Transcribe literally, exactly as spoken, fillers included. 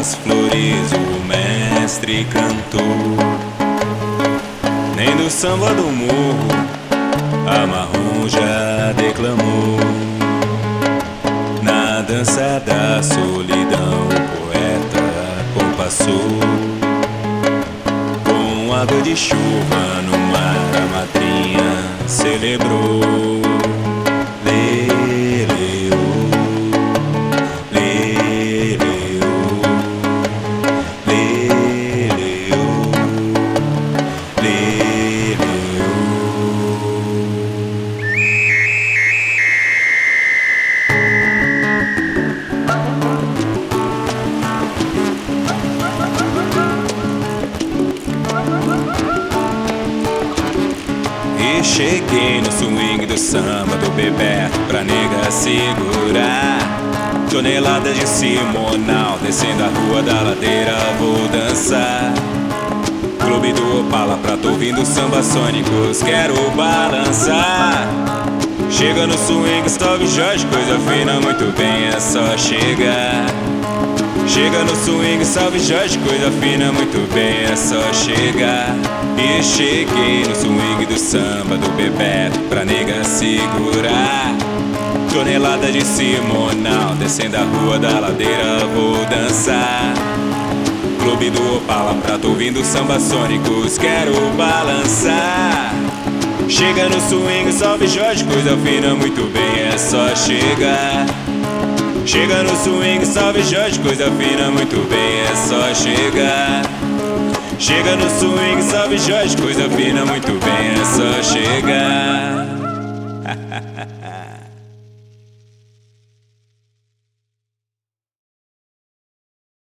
das flores o mestre cantou, nem do samba do morro a marrom já declamou. Na dança da solidão o poeta compassou, com água de chuva no mar a madrinha celebrou. Lê, lê, oh, lê, lê, oh, lê, lê, oh, lê, lê, E cheguei no swing do samba do Bebeto pra nega segurar. Toneladas de Simonal descendo a rua da ladeira, vou dançar. Clube do Opala, prato ouvindo samba sônicos, quero balançar. Chega no swing, Salve Jorge, coisa fina, muito bem, é só chegar. Chega no swing, Salve Jorge, coisa fina, muito bem, é só chegar. E cheguei no swing do samba do Bebeto pra nega segurar. Tonelada de Simonal descendo a rua da ladeira, vou dançar. Clube do Opala, prato ouvindo samba sônicos, quero balançar. Chega no swing, Salve Jorge, coisa fina, muito bem, é só chegar. Chega no swing, Salve Jorge, coisa fina, muito bem, é só chegar. Chega no swing, Salve Jorge, coisa fina, muito bem, é só chegar.